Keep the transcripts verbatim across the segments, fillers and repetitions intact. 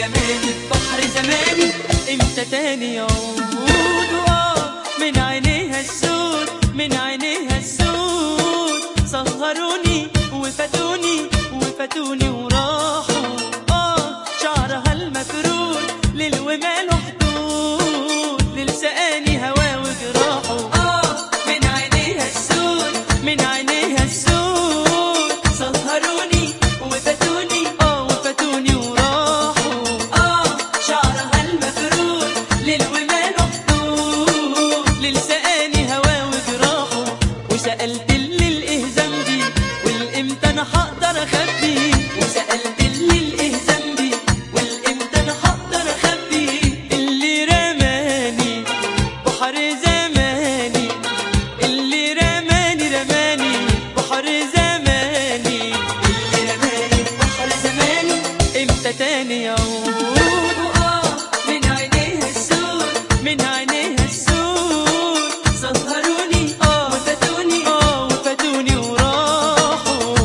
رماني في بحر زماني امتى تاني يعود؟ آه من عينيها السود، من عينيها السود سهروني وفاتوني وفاتوني وراحوا. آه شعرها المفرود ليل وماله حدود، ليل سقاني هوا وجراحه. آه من عينيها السود، من عينيها السود سهروني وفاتوني آه وفاتوني وراحوا. آه شعرها المفرود ليل وماله حدود، ليل سقاني هوا وجراحه. وسألت اللي الايه ذنبي والامتى انا هقدر اخبي، وسألت اللي الايه ذنبي والامتى انا هقدر اخبي. اللي رماني بحر زماني، اللي رماني رماني بحر زماني، اللي رماني بحر زماني امتى تاني يعود؟ آه من عينيها السود، من عينيها السود سهروني آه وفاتوني آه وفاتوني وراحوا.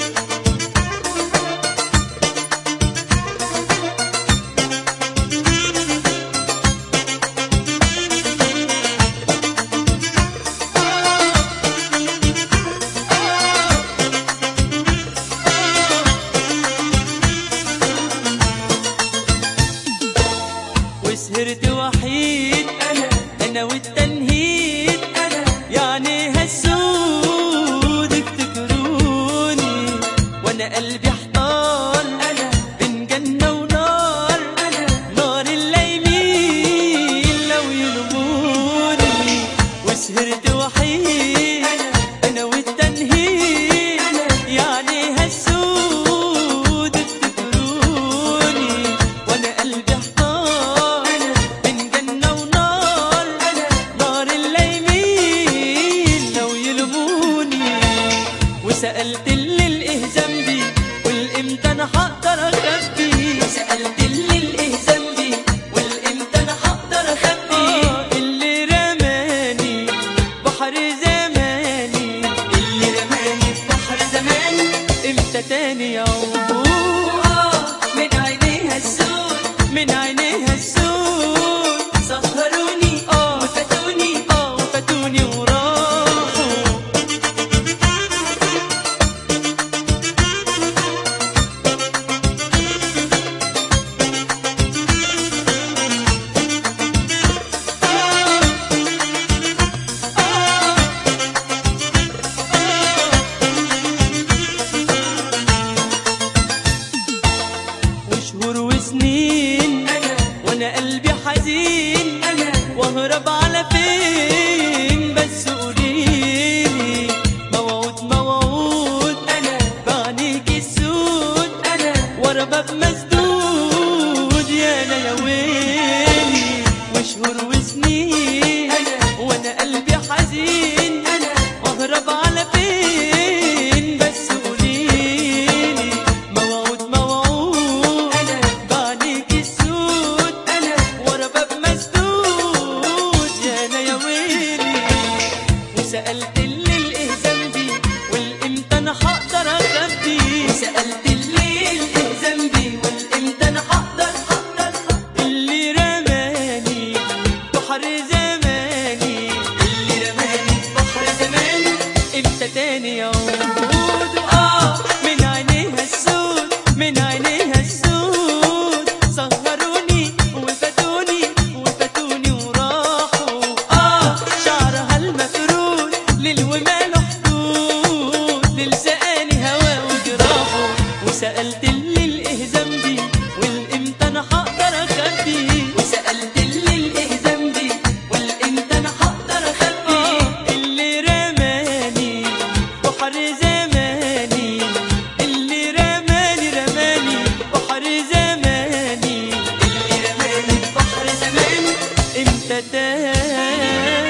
وسهرت وحيد انا انا والتنهيد انا، يعني هالسود افتكروني وانا قلبي احتار انا بين جنة ونار انا، نار اللي يميل لو يلوموني. وسهرت وحيد انا انا والتنهيد انا، يعني هالسود افتكروني وانا قلبي احتار بين جنة ونار انا، نار اللي يميل لو يلوموني. وسألت اللي الايه ذنبي والامتى انا هقدر اخبي، وسألت اللي الايه ذنبي والامتى انا هقدر اخبي. آه اللي رماني بحر زماني، اللي رماني في بحر زماني امتى تاني يعود؟ آه من عينيها السود، من عينيها السود سهروني آه وفاتوني آه وفاتوني وراحوا. وشهور وسنين انا وانا قلبي حزين انا، واهرب على فين بس قوليلي. موعود موعود انا بعينيكي السود انا، ورا باب مسدود يا انا يا ويلي. وشهور وسنين انا وانا قلبي حزين انا، واهرب على فين بس قوليلي. موعود موعود انا بعينيكي السود انا، ورا باب مسدود يا انا يا ويلي. وسألت اللي الايه ذنبي والامتى انا هقدر اخبي، وسألت اللي الايه ذنبي والامتى انا هقدر هقدر اللي رماني بحر زماني، اللي رماني بحر زماني امتى تاني يعود؟ آه من عينيها السود، من عينيها السود سهروني وفاتوني وفاتوني وراحوا. آه شعرها المفرود ليل وماله حدود، ليل سقاني هوا وجراحه. وسألت اللي الايه ذنبي والامتى انا هقدر اخبي، وسألت اللي الايه ذنبي والامتى انا هقدر اخبي. آه اللي رماني بحر زماني، اللي رماني رماني بحر زماني، اللي رماني بحر زماني امتى تاني